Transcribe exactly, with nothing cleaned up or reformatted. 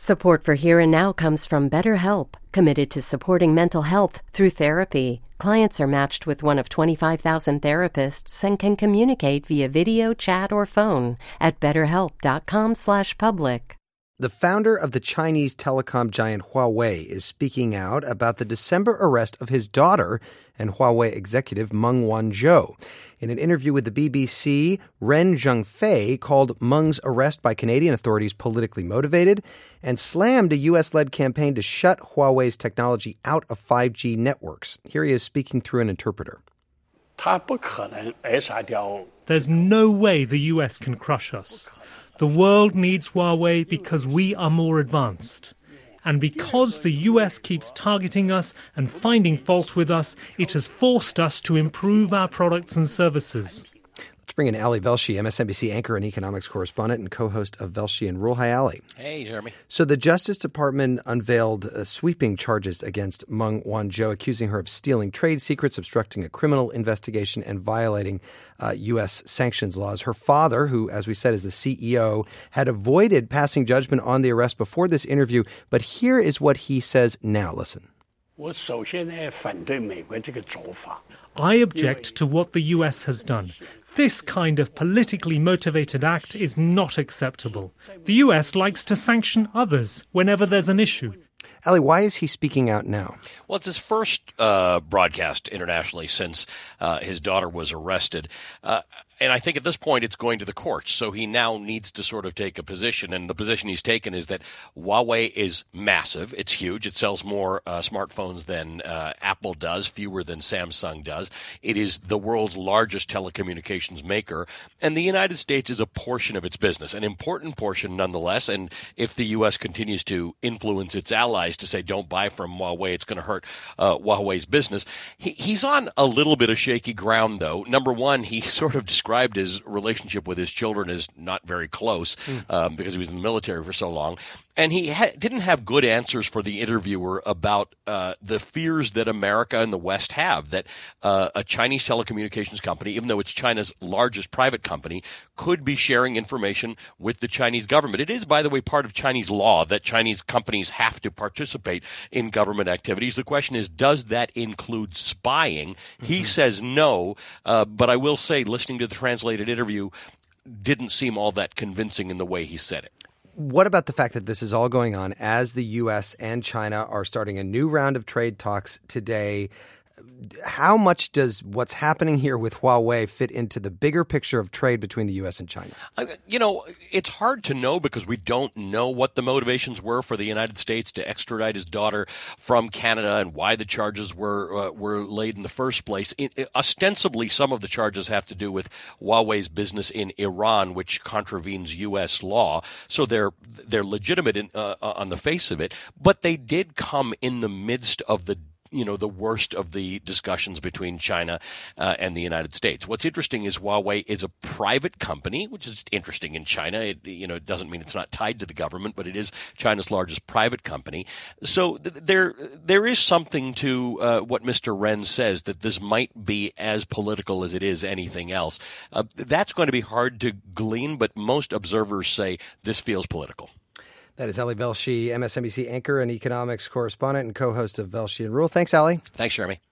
Support for Here and Now comes from BetterHelp, committed to supporting mental health through therapy. Clients are matched with one of twenty-five thousand therapists and can communicate via video, chat, or phone at betterhelp.com slash public. The founder of the Chinese telecom giant Huawei is speaking out about the December arrest of his daughter and Huawei executive Meng Wanzhou. In an interview with the B B C, Ren Zhengfei called Meng's arrest by Canadian authorities politically motivated and slammed a U S-led campaign to shut Huawei's technology out of five G networks. Here he is speaking through an interpreter. There's no way the U S can crush us. The world needs Huawei because we are more advanced. And because the U S keeps targeting us and finding fault with us, it has forced us to improve our products and services. Let's bring in Ali Velshi, M S N B C anchor and economics correspondent and co-host of Velshi and Rule. Hi, Ali. Hey, Jeremy. So the Justice Department unveiled uh, sweeping charges against Meng Wanzhou, accusing her of stealing trade secrets, obstructing a criminal investigation, and violating uh, U S sanctions laws. Her father, who, as we said, is the C E O, had avoided passing judgment on the arrest before this interview. But here is what he says now. Listen. I object to what the U S has done. This kind of politically motivated act is not acceptable. The U S likes to sanction others whenever there's an issue. Ali, why is he speaking out now? Well, it's his first uh, broadcast internationally since uh, his daughter was arrested. Uh, and I think at this point it's going to the courts. So he now needs to sort of take a position. And the position he's taken is that Huawei is massive. It's huge. It sells more uh, smartphones than uh, Apple does, fewer than Samsung does. It is the world's largest telecommunications maker. And the United States is a portion of its business, an important portion nonetheless. And if the U S continues to influence its allies to say don't buy from Huawei, it's going to hurt uh, Huawei's business. He, he's on a little bit of shaky ground, though. Number one, he sort of described his relationship with his children as not very close mm. um, because he was in the military for so long. And he ha- didn't have good answers for the interviewer about uh, the fears that America and the West have that uh, a Chinese telecommunications company, even though it's China's largest private company, could be sharing information with the Chinese government. It is, by the way, part of Chinese law that Chinese companies have to participate in government activities. The question is, does that include spying? Mm-hmm. He says no, uh, but I will say, listening to the translated interview didn't seem all that convincing in the way he said it. What about the fact that this is all going on as the U S and China are starting a new round of trade talks today? How much does what's happening here with Huawei fit into the bigger picture of trade between the U S and China? You know, it's hard to know because we don't know what the motivations were for the United States to extradite his daughter from Canada and why the charges were uh, were laid in the first place. It, it, ostensibly, some of the charges have to do with Huawei's business in Iran, which contravenes U S law. So they're they're legitimate in, uh, on the face of it, but they did come in the midst of the you know, the worst of the discussions between China uh, and the United States. What's interesting is Huawei is a private company, which is interesting in China. It, you know, it doesn't mean it's not tied to the government, but it is China's largest private company. So th- there, there is something to uh, what Mister Ren says, that this might be as political as it is anything else. Uh, that's going to be hard to glean, but most observers say this feels political. That is Ali Velshi, M S N B C anchor and economics correspondent and co-host of Velshi and Rule. Thanks, Ali. Thanks, Jeremy.